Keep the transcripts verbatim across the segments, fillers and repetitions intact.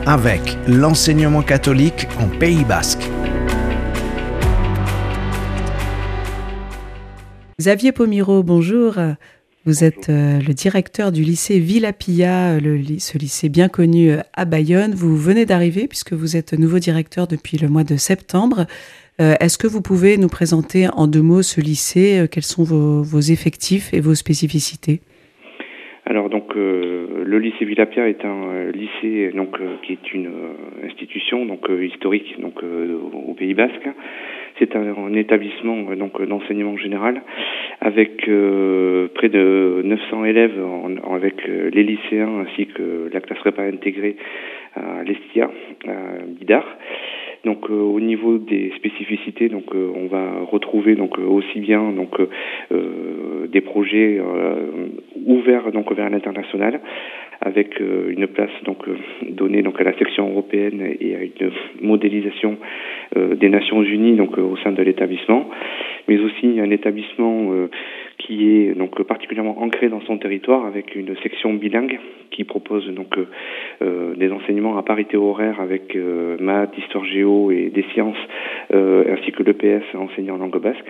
avec l'enseignement catholique en Pays Basque. Xavier Pomiro, bonjour. Vous êtes euh, le directeur du lycée Villa-Pilla, le, ce lycée bien connu euh, à Bayonne. Vous venez d'arriver puisque vous êtes nouveau directeur depuis le mois de septembre. Euh, est-ce que vous pouvez nous présenter en deux mots ce lycée? euh, Quels sont vos, vos effectifs et vos spécificités? Alors donc euh, le lycée Villa-Pilla est un euh, lycée donc euh, qui est une euh, institution donc euh, historique donc euh, au Pays Basque. C'est un, un établissement euh, donc d'enseignement général avec euh, près de neuf cents élèves en, en, avec euh, les lycéens ainsi que la classe prépa intégrée à l'Estia, à Bidart. Donc euh, au niveau des spécificités, donc euh, on va retrouver donc euh, aussi bien donc euh, des projets euh, ouverts donc vers l'international, avec euh, une place donc euh, donnée donc à la section européenne et à une modélisation euh, des Nations Unies donc euh, au sein de l'établissement, mais aussi un établissement euh, qui est donc particulièrement ancré dans son territoire avec une section bilingue qui propose donc euh, des enseignements à parité horaire avec euh, maths, histoire géo et des sciences euh, ainsi que l'E P S enseigné en langue basque.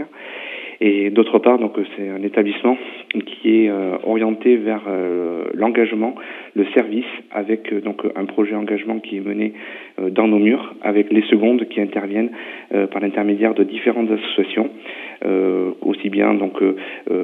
Et d'autre part, donc c'est un établissement qui est euh, orienté vers euh, l'engagement, le service, avec euh, donc un projet engagement qui est mené euh, dans nos murs, avec les secondes qui interviennent euh, par l'intermédiaire de différentes associations, euh, aussi bien donc euh,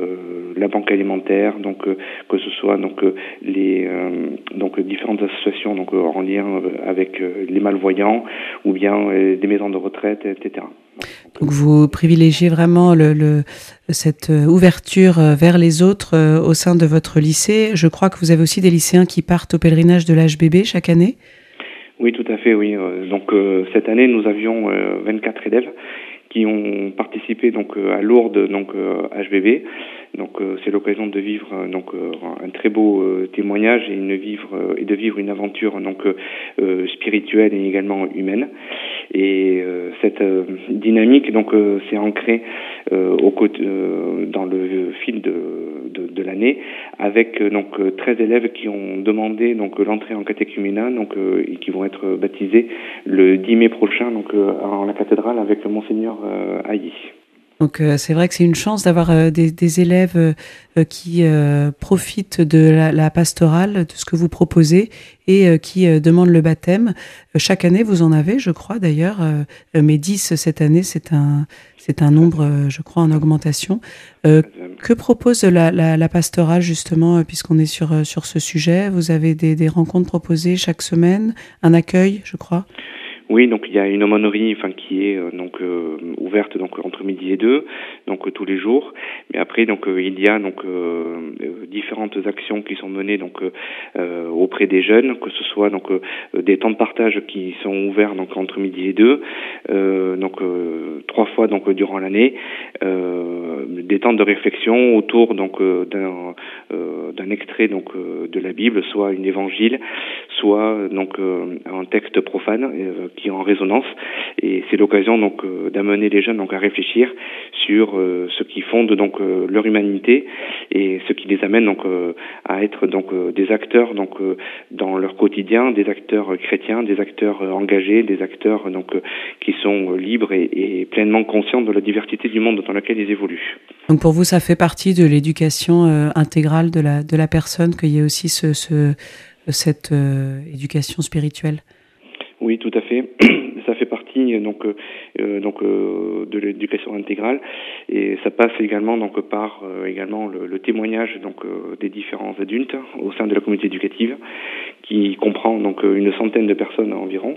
la banque alimentaire, donc euh, que ce soit donc euh, les euh, donc différentes associations donc euh, en lien avec euh, les malvoyants ou bien euh, des maisons de retraite, et cetera. Donc vous privilégiez vraiment le, le, cette ouverture vers les autres au sein de votre lycée. Je crois que vous avez aussi des lycéens qui partent au pèlerinage de l'H B B chaque année. Oui, tout à fait, oui. Donc euh, cette année, nous avions euh, vingt-quatre élèves qui ont participé donc à Lourdes, donc euh, H B B. Donc euh, c'est l'occasion de vivre euh, donc euh, un très beau euh, témoignage et une vivre euh, et de vivre une aventure donc euh, spirituelle et également humaine. Et euh, cette euh, dynamique donc euh, s'est ancrée euh, au côté euh, dans le fil de de, de l'année avec euh, donc treize élèves qui ont demandé donc l'entrée en catéchuménat donc euh, et qui vont être baptisés le dix mai prochain donc euh, en la cathédrale avec le monseigneur euh, Hailly. Donc euh, c'est vrai que c'est une chance d'avoir euh, des, des élèves euh, qui euh, profitent de la, la pastorale, de ce que vous proposez et euh, qui euh, demandent le baptême. Euh, chaque année, vous en avez, je crois d'ailleurs, euh, mais dix cette année, c'est un, c'est un nombre, euh, je crois, en augmentation. Euh, que propose la, la, la pastorale justement, euh, puisqu'on est sur, euh, sur ce sujet? Vous avez des, des rencontres proposées chaque semaine, un accueil, je crois? Oui, donc il y a une aumônerie, enfin qui est euh, donc euh, ouverte donc entre midi et deux, donc euh, tous les jours. Mais après donc euh, il y a donc euh, différentes actions qui sont menées donc euh, auprès des jeunes, que ce soit donc euh, des temps de partage qui sont ouverts donc entre midi et deux, euh, donc euh, trois fois donc durant l'année, euh, des temps de réflexion autour donc euh, d'un euh, d'un extrait donc euh, de la Bible, soit une évangile, soit donc euh, un texte profane euh, qui est en résonance, et c'est l'occasion donc euh, d'amener les jeunes donc à réfléchir sur euh, ce qui fonde donc euh, leur humanité et ce qui les amène donc euh, à être donc euh, des acteurs donc euh, dans leur quotidien, des acteurs chrétiens, des acteurs euh, engagés, des acteurs donc euh, qui sont euh, libres et, et pleinement conscients de la diversité du monde dans lequel ils évoluent. Donc pour vous, ça fait partie de l'éducation euh, intégrale de la de la personne, qu'il y ait aussi ce, ce cette euh, éducation spirituelle? Oui, tout à fait. Ça fait partie donc euh, donc euh, de l'éducation intégrale, et ça passe également donc par euh, également le, le témoignage donc euh, des différents adultes au sein de la communauté éducative, qui comprend donc une centaine de personnes environ.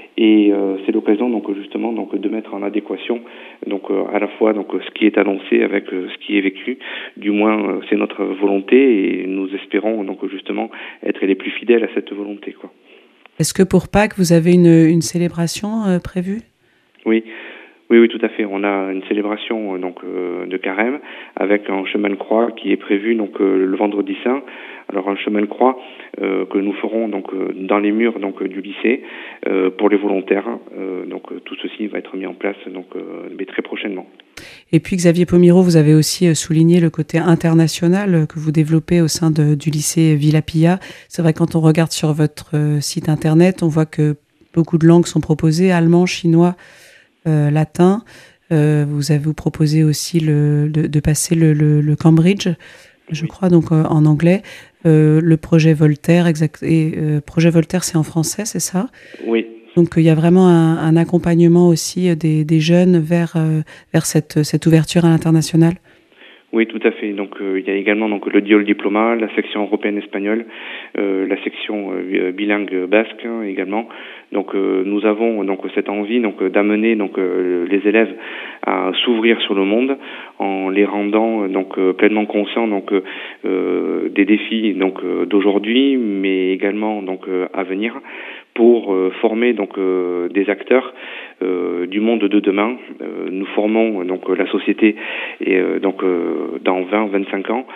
Et euh, c'est l'occasion donc justement donc de mettre en adéquation donc euh, à la fois donc ce qui est annoncé avec euh, ce qui est vécu. Du moins euh, c'est notre volonté, et nous espérons donc justement être les plus fidèles à cette volonté, quoi. Est-ce que pour Pâques, vous avez une, une célébration euh, prévue? Oui, oui, oui, tout à fait. On a une célébration euh, donc euh, de carême avec un chemin de croix qui est prévu donc euh, le vendredi saint. Alors un chemin de croix euh, que nous ferons donc euh, dans les murs donc du lycée euh, pour les volontaires. Euh, donc tout ceci va être mis en place donc euh, mais très prochainement. Et puis Xavier Pomiro, vous avez aussi souligné le côté international que vous développez au sein de, du lycée Villa-Pilla. C'est vrai, quand on regarde sur votre site internet, on voit que beaucoup de langues sont proposées, allemand, chinois, euh, latin. Euh, vous avez vous proposé aussi le, de, de passer le, le, le Cambridge, je crois, donc euh, en anglais. Euh, le projet Voltaire, exact, et euh, projet Voltaire, c'est en français, c'est ça ? Oui. Donc il y a vraiment un, un accompagnement aussi des, des jeunes vers, euh, vers cette, cette ouverture à l'international. Oui, tout à fait. Donc euh, il y a également donc le Diol Diploma, la section européenne espagnole, euh, la section euh, bilingue basque hein, également. Donc euh, nous avons donc cette envie donc d'amener donc euh, les élèves à s'ouvrir sur le monde en les rendant donc euh, pleinement conscients donc euh, des défis donc euh, d'aujourd'hui, mais également donc euh, à venir, pour euh, former donc euh, des acteurs euh, du monde de demain. Euh, nous formons donc la société et euh, donc euh, dans vingt à vingt-cinq ans,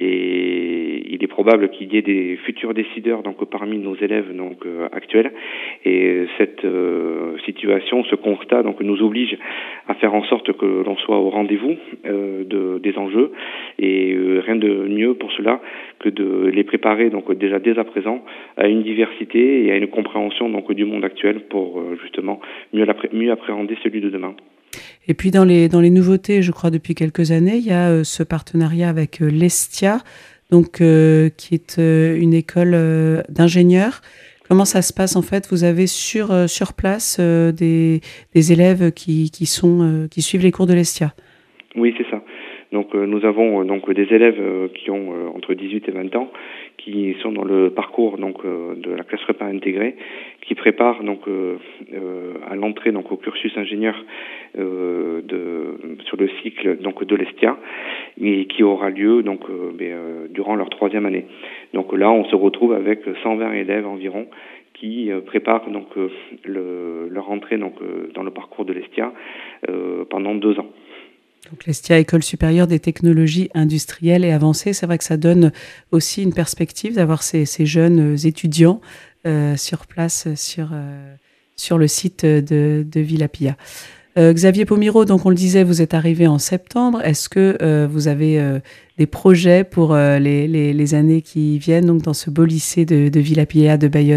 et il est probable qu'il y ait des futurs décideurs donc parmi nos élèves donc euh, actuels, et cette euh, situation, ce constat donc nous oblige à faire en sorte que l'on soit au rendez-vous euh, de, des enjeux, et euh, rien de mieux pour cela que de les préparer donc déjà dès à présent à une diversité et à une compréhension donc du monde actuel pour euh, justement mieux, mieux appréhender celui de demain. Et puis dans les, dans les nouveautés, je crois depuis quelques années, il y a euh, ce partenariat avec euh, l'Estia, donc, euh, qui est euh, une école euh, d'ingénieurs. Comment ça se passe en fait ? Vous avez sur, euh, sur place euh, des, des élèves qui, qui, sont, euh, qui suivent les cours de l'Estia ? Oui, c'est ça. Donc euh, nous avons euh, donc des élèves euh, qui ont euh, entre dix-huit et vingt ans, qui sont dans le parcours donc euh, de la classe prépa intégrée, qui préparent donc euh, euh, à l'entrée donc au cursus ingénieur euh, de sur le cycle donc de l'Estia, et qui aura lieu donc euh, mais, euh, durant leur troisième année. Donc là, on se retrouve avec cent vingt élèves environ qui euh, préparent donc euh, le, leur entrée donc euh, dans le parcours de l'Estia euh, pendant deux ans. Donc l'Estia, École supérieure des technologies industrielles et avancées, c'est vrai que ça donne aussi une perspective d'avoir ces, ces jeunes étudiants euh, sur place, sur, euh, sur le site de, de Villa-Pilla. Euh, Xavier Pomiro, donc on le disait, vous êtes arrivé en septembre. Est-ce que euh, vous avez euh, des projets pour euh, les, les, les années qui viennent, donc dans ce beau lycée de, de Villa-Pilla de Bayonne ?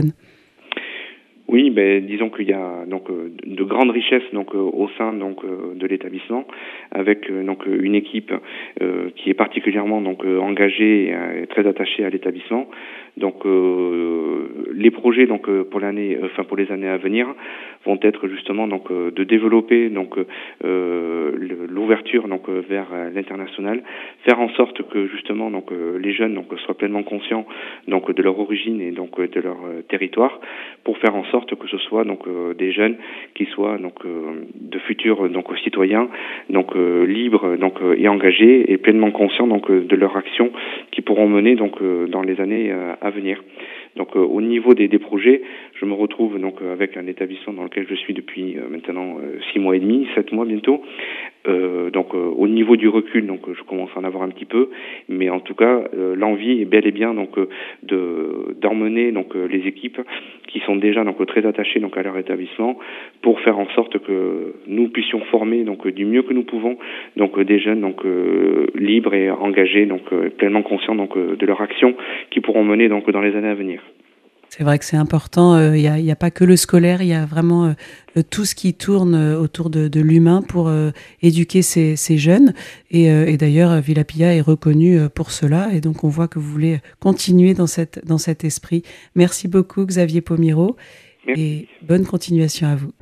Oui, ben disons qu'il y a donc euh, de grandes richesses donc euh, au sein donc euh, de l'établissement, avec euh, donc une équipe euh, qui est particulièrement donc euh, engagée et euh, très attachée à l'établissement. Donc euh, les projets donc euh, pour l'année, euh, enfin pour les années à venir, vont être justement donc euh, de développer donc euh, l'ouverture donc vers l'international, faire en sorte que justement donc euh, les jeunes donc soient pleinement conscients donc de leur origine et donc de leur euh, territoire, pour faire en sorte que ce soit donc euh, des jeunes qui soient donc euh, de futurs donc citoyens donc euh, libres donc euh, et engagés et pleinement conscients donc euh, de leur action qui pourront mener donc euh, dans les années euh, à venir. Donc euh, au niveau des, des projets, je me retrouve donc euh, avec un établissement dans lequel je suis depuis euh, maintenant euh, six mois et demi, sept mois bientôt. Euh, donc euh, au niveau du recul, donc je commence à en avoir un petit peu, mais en tout cas euh, l'envie est bel et bien donc euh, de d'emmener donc euh, les équipes qui sont déjà donc très attachées donc à leur établissement, pour faire en sorte que nous puissions former donc du mieux que nous pouvons donc des jeunes donc euh, libres et engagés, donc euh, pleinement conscients donc euh, de leur action qui pourront mener donc dans les années à venir. C'est vrai que c'est important, il euh, n'y a, y a pas que le scolaire, il y a vraiment euh, tout ce qui tourne euh, autour de, de l'humain pour euh, éduquer ces, ces jeunes. Et, euh, et d'ailleurs, Villa-Pilla est reconnu pour cela, et donc on voit que vous voulez continuer dans, cette, dans cet esprit. Merci beaucoup Xavier Pomiro. Merci. Et bonne continuation à vous.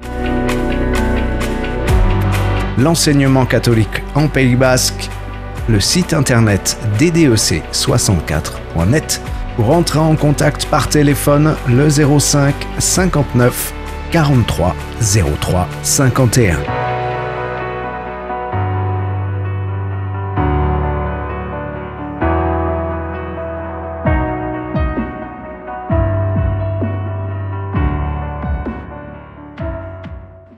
L'enseignement catholique en Pays Basque, le site internet d d e c soixante-quatre point net. Pour entrer en contact par téléphone, le zéro cinq cinquante-neuf quarante-trois zéro trois cinquante et un.